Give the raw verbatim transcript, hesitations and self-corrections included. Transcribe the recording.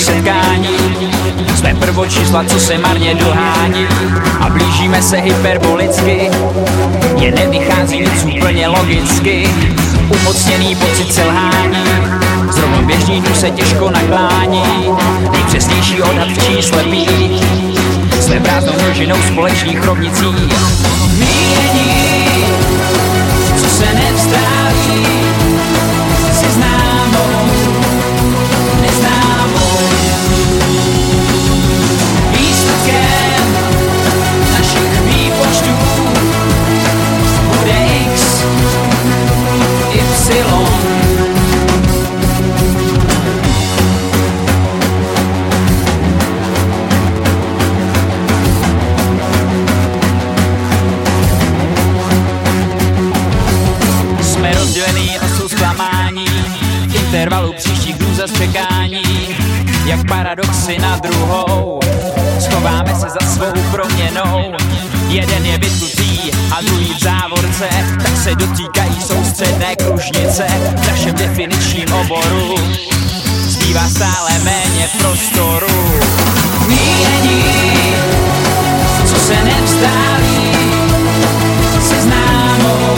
setkání. Jsme prvočísla, co se marně dohání, a blížíme se hyperbolicky. Mně nevychází nic úplně logicky, umocněný pocit selhání. Zrovna běžný tu se těžko naklání, nejpřesnější odhad v čísle pí. Jsme prázdnou množinou společných rovnicí. Mínění, co se nevzdáví, si známou, neznámou. Výsledkem našich výpočtů bude X, Y. Jsme rozdělený osou zklamání, v intervalu příštích dnů zas čekání, jak paradoxy na druhou. Schováme se za svou proměnou. Jeden je vytknutý a druhý v závorce, tak se dotýkají soustředné kružnice. V našem definičním oboru zbývá stále méně prostoru. Mínění, co se nevzdálí, si známou,